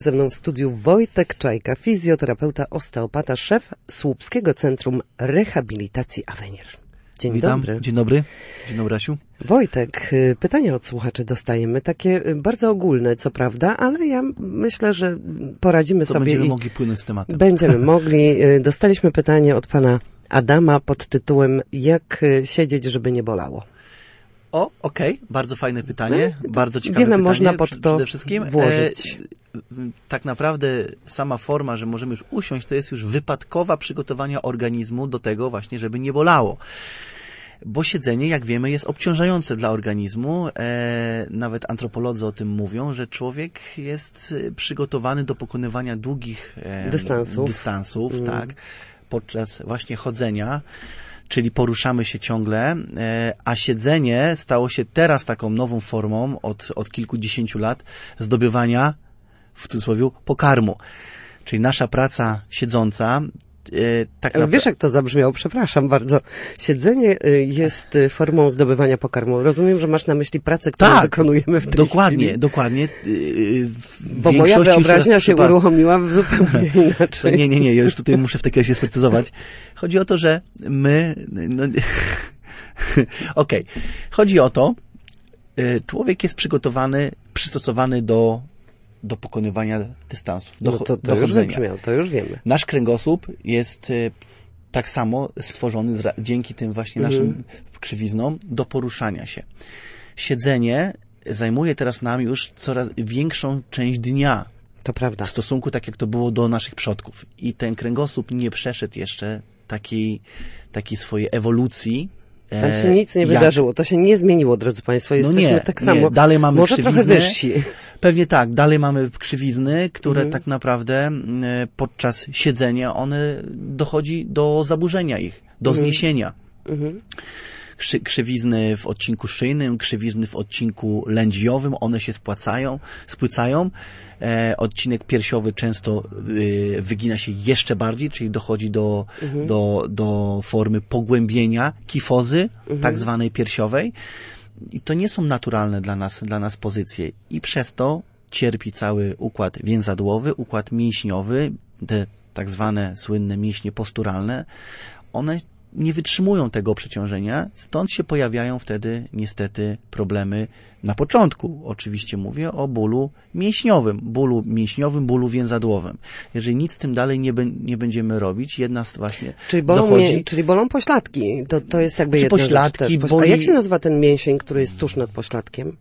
Ze mną w studiu Wojtek Czajka, fizjoterapeuta, osteopata, szef Słupskiego Centrum Rehabilitacji Avenir. Dzień dobry. Dzień dobry. Dzień dobry, Asiu. Wojtek, pytania od słuchaczy dostajemy, takie bardzo ogólne, co prawda, ale ja myślę, że poradzimy sobie. Będziemy mogli płynąć z tematem. Będziemy mogli. Dostaliśmy pytanie od pana Adama pod tytułem: jak siedzieć, żeby nie bolało? Okej. Bardzo fajne pytanie. Bardzo ciekawe pytanie. Wiele można pod to przede wszystkim włożyć. Tak naprawdę sama forma, że możemy już usiąść, to jest już wypadkowa przygotowania organizmu do tego właśnie, żeby nie bolało. Bo siedzenie, jak wiemy, jest obciążające dla organizmu. Nawet antropolodzy o tym mówią, że człowiek jest przygotowany do pokonywania długich dystansów, tak, podczas właśnie chodzenia, czyli poruszamy się ciągle, a siedzenie stało się teraz taką nową formą od kilkudziesięciu lat zdobywania, w cudzysłowie, pokarmu. Czyli nasza praca siedząca tak naprawdę... Wiesz, jak to zabrzmiało? Przepraszam bardzo. Siedzenie jest formą zdobywania pokarmu. Rozumiem, że masz na myśli pracę, którą wykonujemy w tej chwili. Dokładnie. Bo moja wyobraźnia się uruchomiła zupełnie inaczej. Nie, ja już tutaj muszę w takim razie sprecyzować. Chodzi o to, że my... Okej. Chodzi o to, człowiek jest przygotowany, przystosowany do pokonywania dystansów, do chodzenia. To już wiemy. Nasz kręgosłup jest tak samo stworzony dzięki tym właśnie naszym krzywiznom do poruszania się. Siedzenie zajmuje teraz nam już coraz większą część dnia. To prawda. W stosunku tak jak to było do naszych przodków. I ten kręgosłup nie przeszedł jeszcze takiej swojej ewolucji. Tam się nic nie wydarzyło. To się nie zmieniło, drodzy Państwo. Jesteśmy tak samo. Dalej mamy może krzywizny, trochę wyżsi. Pewnie tak. Dalej mamy krzywizny, które tak naprawdę podczas siedzenia one dochodzi do zaburzenia ich, do zniesienia. Krzywizny w odcinku szyjnym, krzywizny w odcinku lędźwiowym, one się spłycają. Odcinek piersiowy często wygina się jeszcze bardziej, czyli dochodzi do formy pogłębienia kifozy, tak zwanej piersiowej. I to nie są naturalne dla nas pozycje. I przez to cierpi cały układ więzadłowy, układ mięśniowy, te tak zwane słynne mięśnie posturalne. One nie wytrzymują tego przeciążenia, stąd się pojawiają wtedy niestety problemy. Na początku oczywiście mówię o bólu mięśniowym, bólu więzadłowym. Jeżeli nic z tym dalej nie będziemy robić, jedna z właśnie Czyli bolą pośladki. To jest jakby jedna pośladki, rzecz. A jak się nazywa ten mięsień, który jest tuż nad pośladkiem?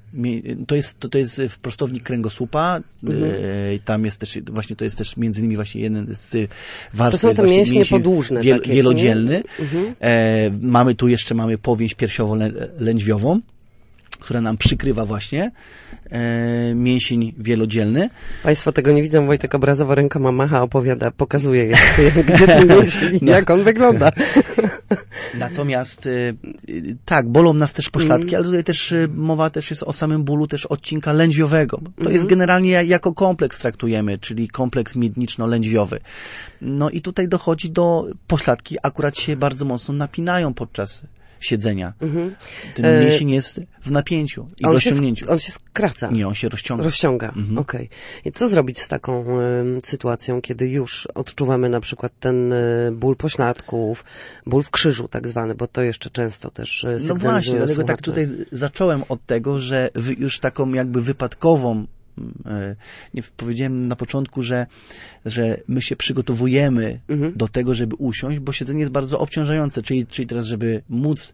To jest prostownik kręgosłupa. Tam jest też, właśnie to jest też między innymi właśnie jeden z warstw. To są te mięśnie podłużne. Wielodzielny. Mamy powięź piersiowo-lędźwiową, która nam przykrywa właśnie mięsień wielodzielny. Państwo tego nie widzą, Wojtek obrazowo rękoma macha, opowiada, pokazuje, gdzie ten mięsień i jak on wygląda. Natomiast tak, bolą nas też pośladki, ale tutaj też mowa też jest o samym bólu też odcinka lędźwiowego. To jest generalnie jako kompleks traktujemy, czyli kompleks miedniczno-lędźwiowy. No i tutaj dochodzi do pośladki, akurat się bardzo mocno napinają podczas siedzenia. Ten mięsień jest w napięciu i w rozciągnięciu. On się skraca. Nie, on się rozciąga. Rozciąga, okej. I co zrobić z taką sytuacją, kiedy już odczuwamy na przykład ten ból pośladków, ból w krzyżu tak zwany, bo to jeszcze często też sygnalizuje. No właśnie, dlatego tak tutaj zacząłem od tego, że już taką jakby wypadkową powiedziałem na początku, że my się przygotowujemy do tego, żeby usiąść, bo siedzenie jest bardzo obciążające, czyli teraz, żeby móc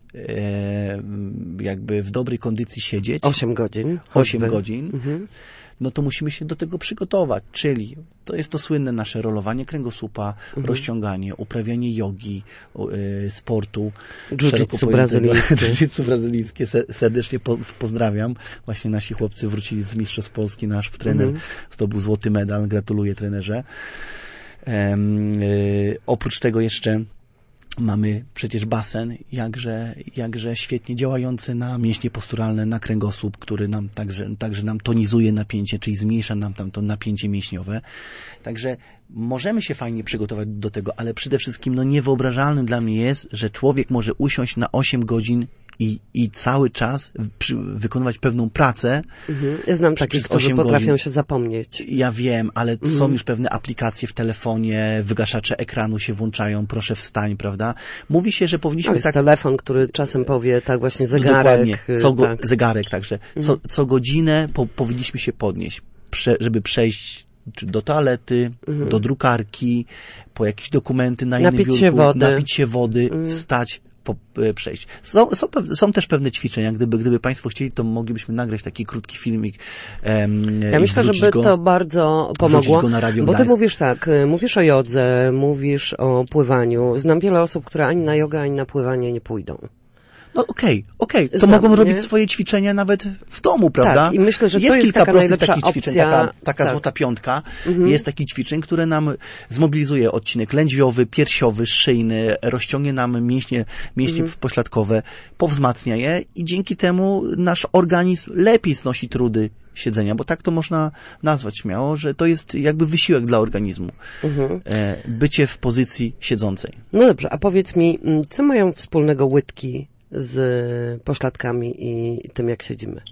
jakby w dobrej kondycji siedzieć 8 godzin, no to musimy się do tego przygotować, czyli to jest to słynne nasze rolowanie kręgosłupa, rozciąganie, uprawianie jogi, sportu. Jiu-jitsu brazylijskie. Serdecznie pozdrawiam. Właśnie nasi chłopcy wrócili z Mistrzostw Polski, nasz trener zdobył złoty medal. Gratuluję, trenerze. Oprócz tego jeszcze mamy przecież basen, jakże świetnie działający na mięśnie posturalne, na kręgosłup, który nam także nam tonizuje napięcie, czyli zmniejsza nam tam to napięcie mięśniowe. Także możemy się fajnie przygotować do tego, ale przede wszystkim niewyobrażalnym dla mnie jest, że człowiek może usiąść na 8 godzin i cały czas wykonywać pewną pracę. Znam takich, którzy potrafią się zapomnieć. Ja wiem, ale są już pewne aplikacje w telefonie, wygaszacze ekranu się włączają, proszę wstań, prawda? Mówi się, że powinniśmy jest telefon, który czasem powie, tak właśnie zegarek. Dokładnie, zegarek, także co godzinę powinniśmy się podnieść, żeby przejść do toalety, do drukarki, po jakieś dokumenty na innym biurku, napić się wody, wstać, przejść. Są też pewne ćwiczenia. Gdyby Państwo chcieli, to moglibyśmy nagrać taki krótki filmik. Ja myślę, żeby to bardzo pomogło. Bo ty mówisz o jodze, mówisz o pływaniu. Znam wiele osób, które ani na jogę, ani na pływanie nie pójdą. No okej. To mogą robić swoje ćwiczenia nawet w domu, prawda? Tak, i myślę, że jest to jest kilka taka prostych najlepsza takich ćwiczeń, taka złota piątka. Jest takich ćwiczeń, które nam zmobilizuje odcinek lędźwiowy, piersiowy, szyjny, rozciągnie nam mięśnie pośladkowe, powzmacnia je i dzięki temu nasz organizm lepiej znosi trudy siedzenia, bo tak to można nazwać śmiało, że to jest jakby wysiłek dla organizmu. Bycie w pozycji siedzącej. No dobrze, a powiedz mi, co mają wspólnego łydki z pośladkami i tym, jak siedzimy?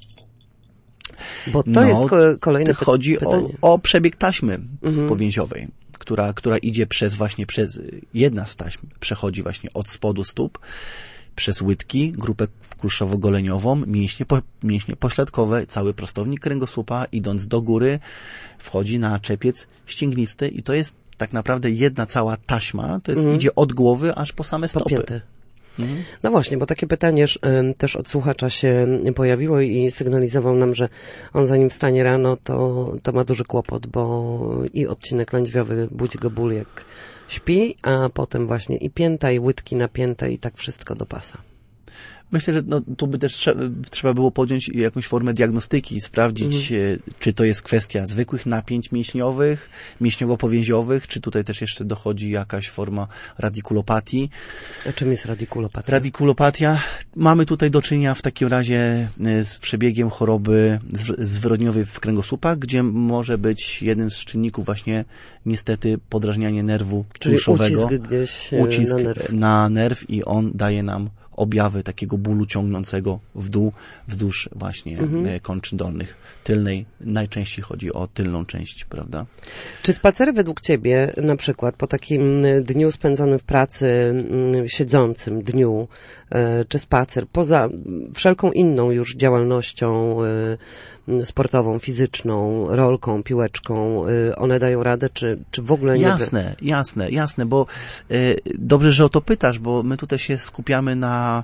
Bo to jest kolejne pytanie. Chodzi o przebieg taśmy powięziowej, która idzie przez jedna z taśm przechodzi właśnie od spodu stóp, przez łydki, grupę kulszowo-goleniową, mięśnie pośladkowe, cały prostownik kręgosłupa, idąc do góry, wchodzi na czepiec ścięgnisty i to jest tak naprawdę jedna cała taśma, to jest idzie od głowy aż po same stopy. Popięty. No właśnie, bo takie pytanie też od słuchacza się pojawiło i sygnalizował nam, że on zanim wstanie rano, to ma duży kłopot, bo i odcinek lędźwiowy budzi go ból jak śpi, a potem właśnie i pięta, i łydki napięte i tak wszystko do pasa. Myślę, że tu by też trzeba było podjąć jakąś formę diagnostyki i sprawdzić, czy to jest kwestia zwykłych napięć mięśniowych, mięśniowo-powięziowych, czy tutaj też jeszcze dochodzi jakaś forma radikulopatii. A czym jest radikulopatia? Radikulopatia. Mamy tutaj do czynienia w takim razie z przebiegiem choroby zwyrodniowej w kręgosłupach, gdzie może być jeden z czynników właśnie niestety podrażnianie nerwu kulszowego. Ucisk gdzieś na nerw i on daje nam objawy takiego bólu ciągnącego w dół, wzdłuż właśnie kończyn dolnych. Tylnej, najczęściej chodzi o tylną część, prawda? Czy spacery według Ciebie, na przykład po takim dniu spędzonym w pracy, siedzącym dniu, czy spacer, poza wszelką inną już działalnością sportową, fizyczną, rolką, piłeczką, one dają radę, czy w ogóle nie? Jasne, bo dobrze, że o to pytasz, bo my tutaj się skupiamy na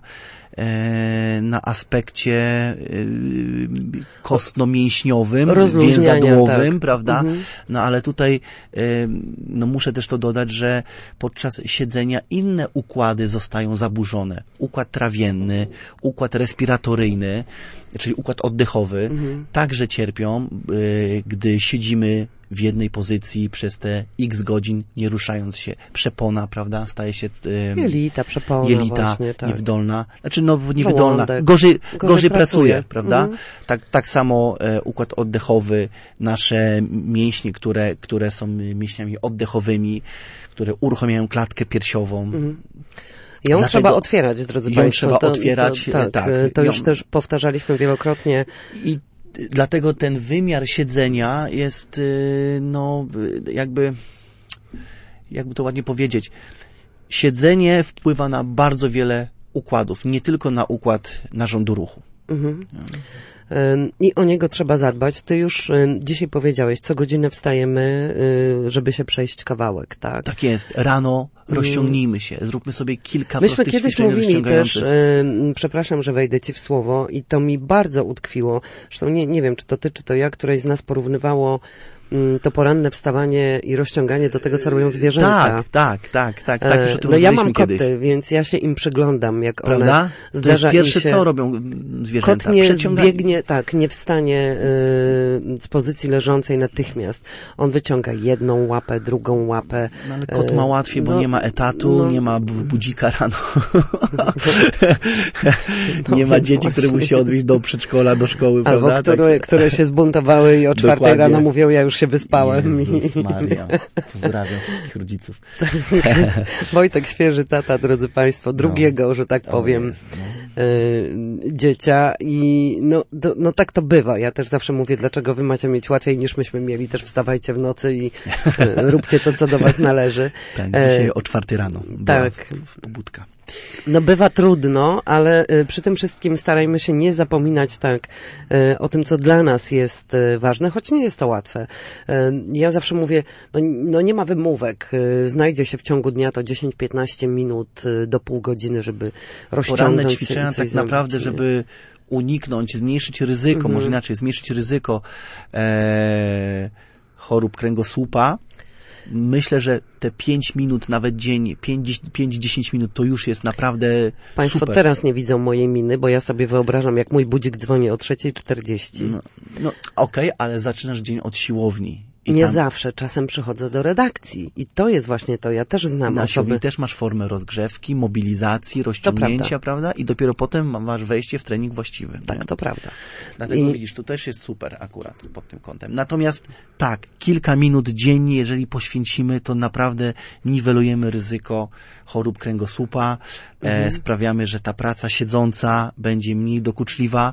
aspekcie kostno-mięśniowym, więzadłowym, prawda? No ale tutaj muszę też to dodać, że podczas siedzenia inne układy zostają zaburzone. Układ trawienny, układ respiratoryjny, czyli układ oddechowy, także cierpią, gdy siedzimy w jednej pozycji przez te x godzin, nie ruszając się. Przepona, prawda, staje się jelita właśnie, tak. Niewydolna. Znaczy, niewydolna. Gorzej pracuje, prawda? Tak samo układ oddechowy, nasze mięśnie, które są mięśniami oddechowymi, które uruchamiają klatkę piersiową. Ją trzeba otwierać, drodzy Państwo. Trzeba otwierać, tak. To już też powtarzaliśmy wielokrotnie. I dlatego ten wymiar siedzenia jest, jakby to ładnie powiedzieć, siedzenie wpływa na bardzo wiele układów, nie tylko na układ narządu ruchu. I o niego trzeba zadbać. Ty już dzisiaj powiedziałeś, co godzinę wstajemy, żeby się przejść kawałek, tak? Tak jest. Rano rozciągnijmy się. Zróbmy sobie kilka prostych ćwiczeń rozciągających. Myśmy kiedyś mówili też, przepraszam, że wejdę Ci w słowo i to mi bardzo utkwiło. Zresztą nie wiem, czy to Ty, czy to ja, któreś z nas porównywało to poranne wstawanie i rozciąganie do tego, co robią zwierzęta. Tak. Już o tym ja mam kiedyś. Koty, więc ja się im przyglądam, jak prawda? one zdarza to jest pierwsze, im się... co robią zwierzęta. Kot nie zbiegnie, nie wstanie z pozycji leżącej natychmiast. On wyciąga jedną łapę, drugą łapę. No, ale kot ma łatwiej, bo nie ma etatu, nie ma budzika rano. Nie ma dzieci, które musi odwieźć do przedszkola, do szkoły, albo prawda? które się zbuntowały i o 4 rano mówią, ja już się wyspałem. Jezus Maria. Pozdrawiam wszystkich rodziców. Wojtek, świeży tata, drodzy Państwo, drugiego, że tak powiem. dziecia i no tak to bywa. Ja też zawsze mówię, dlaczego wy macie mieć łatwiej niż myśmy mieli. Też wstawajcie w nocy i róbcie to, co do was należy. Tak, dzisiaj o 4 rano. Tak. Pobudka. No bywa trudno, ale przy tym wszystkim starajmy się nie zapominać o tym, co dla nas jest ważne, choć nie jest to łatwe. Ja zawsze mówię, no nie ma wymówek. Znajdzie się w ciągu dnia to 10-15 minut do pół godziny, żeby rozciągnąć poranne się ćwiczenia i coś tak naprawdę, zrobić, żeby uniknąć, zmniejszyć ryzyko, może inaczej, zmniejszyć ryzyko chorób kręgosłupa. Myślę, że te 5 minut nawet dziennie, 5-10 minut to już jest naprawdę Państwo super. teraz nie widzą mojej miny, bo ja sobie wyobrażam, jak mój budzik dzwoni o 3:40. No okej, ale zaczynasz dzień od siłowni. I nie tam zawsze, czasem przychodzę do redakcji i to jest właśnie to. Ja też znam na osoby. siłowni też masz formę rozgrzewki, mobilizacji, rozciągnięcia, prawda? I dopiero potem masz wejście w trening właściwy. Tak, nie? to prawda. Dlatego widzisz, to też jest super akurat pod tym kątem. Natomiast tak, kilka minut dziennie, jeżeli poświęcimy, to naprawdę niwelujemy ryzyko chorób kręgosłupa, sprawiamy, że ta praca siedząca będzie mniej dokuczliwa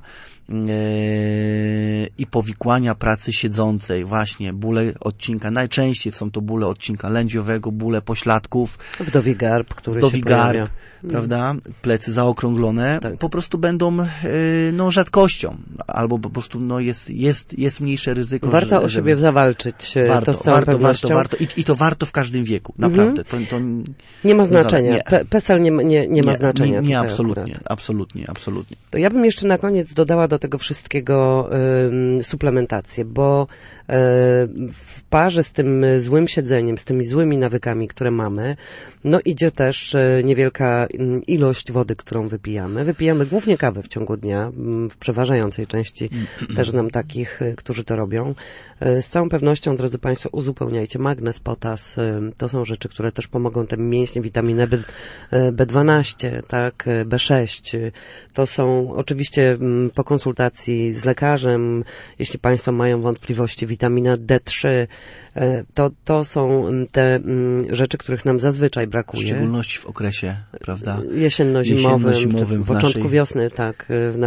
i powikłania pracy siedzącej, właśnie bóle odcinka, najczęściej są to bóle odcinka lędźwiowego, bóle pośladków. Wdowi garb, który się pojawia. Prawda? Plecy zaokrąglone, Tak. po prostu będą rzadkością, albo po prostu jest mniejsze ryzyko. Warto o siebie zawalczyć, to z całą pewnością. Warto. I to warto w każdym wieku, naprawdę. To nie ma znaczenia. Nie. PESEL nie ma znaczenia. Nie, absolutnie. Absolutnie. To ja bym jeszcze na koniec dodała do tego wszystkiego suplementację, bo w parze z tym złym siedzeniem, z tymi złymi nawykami, które mamy, idzie też niewielka ilość wody, którą wypijamy. Wypijamy głównie kawę w ciągu dnia, w przeważającej części też znam takich, którzy to robią. Z całą pewnością, drodzy Państwo, uzupełniajcie magnez, potas. To są rzeczy, które też pomogą tym mięśniom, witaminę B12, tak, B6. To są oczywiście po konsultacji z lekarzem, jeśli Państwo mają wątpliwości, witamina D3. To są te rzeczy, których nam zazwyczaj brakuje. W szczególności w okresie, prawda? Jesienno-zimowym, czy w początku wiosny, tak,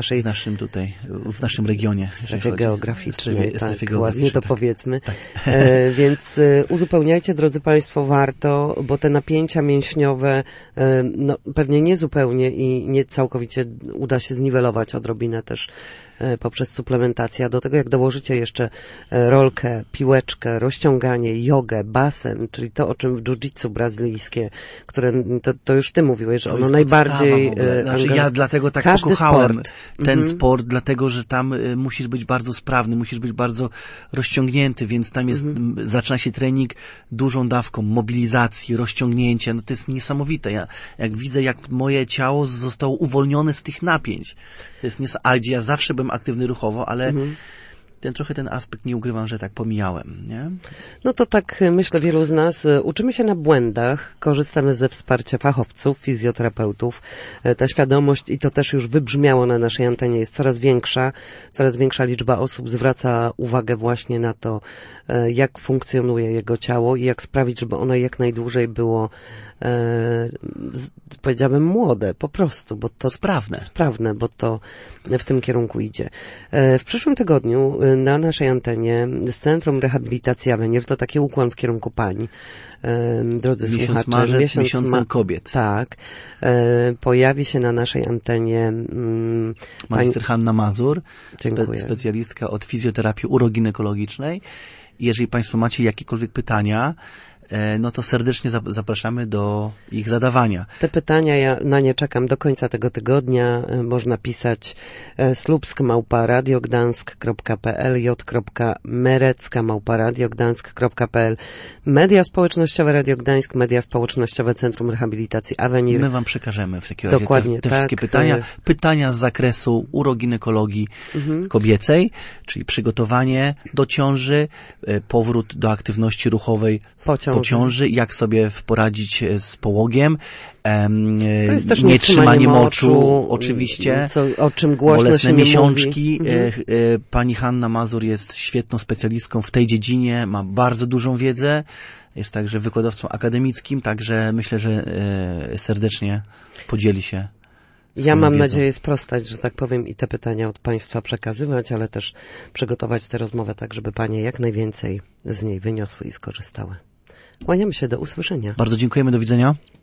w naszym regionie. Strefie geograficznej, strefie tak, ładnie to powiedzmy. Tak. Więc uzupełniajcie, drodzy Państwo, warto, bo te napięcia mięśniowe, pewnie nie zupełnie i nie całkowicie uda się zniwelować odrobinę też poprzez suplementację, a do tego jak dołożycie jeszcze rolkę, piłeczkę, rozciąganie, jogę, basen, czyli to, o czym w jiu-jitsu brazylijskie, które to już ty mówiłeś, że ono najbardziej... ja dlatego tak pokochałem ten sport, dlatego, że tam musisz być bardzo sprawny, musisz być bardzo rozciągnięty, więc tam jest, zaczyna się trening dużą dawką mobilizacji, rozciągnięcia, to jest niesamowite. Jak widzę, jak moje ciało zostało uwolnione z tych napięć, to jest niesamowite, gdzie ja zawsze byłem aktywny ruchowo, ale ten aspekt, nie ukrywam, że tak pomijałem, nie? No to tak, myślę, wielu z nas uczymy się na błędach, korzystamy ze wsparcia fachowców, fizjoterapeutów. Ta świadomość, i to też już wybrzmiało na naszej antenie, jest coraz większa liczba osób zwraca uwagę właśnie na to, jak funkcjonuje jego ciało i jak sprawić, żeby ono jak najdłużej było powiedziałabym młode, po prostu, bo to sprawne, bo to w tym kierunku idzie. W przyszłym tygodniu na naszej antenie z Centrum Rehabilitacji Avenir, to taki ukłon w kierunku pań, drodzy słuchacze. Marzec, miesiącem kobiet. Tak. Pojawi się na naszej antenie magister Hanna Mazur, Dziękuję. Specjalistka od fizjoterapii uroginekologicznej. Jeżeli Państwo macie jakiekolwiek pytania, to serdecznie zapraszamy do ich zadawania. Te pytania, ja na nie czekam do końca tego tygodnia. Można pisać slupsk@radiogdansk.pl, j.merecka@radiogdansk.pl, media społecznościowe Radio Gdańsk, media społecznościowe Centrum Rehabilitacji Avenir. My Wam przekażemy w takim razie Dokładnie, te wszystkie pytania. Pytania z zakresu uroginekologii kobiecej, czyli przygotowanie do ciąży, powrót do aktywności ruchowej po ciąży, jak sobie poradzić z połogiem, to jest też nietrzymanie moczu, oczywiście, o czym głośno bolesne się miesiączki. Nie mówi. Pani Hanna Mazur jest świetną specjalistką w tej dziedzinie, ma bardzo dużą wiedzę, jest także wykładowcą akademickim, także myślę, że serdecznie podzieli się Ja mam wiedzą. nadzieję sprostać, że tak powiem, i te pytania od Państwa przekazywać, ale też przygotować tę rozmowę tak, żeby Panie jak najwięcej z niej wyniosły i skorzystały. Kłaniamy się, do usłyszenia. Bardzo dziękujemy, do widzenia.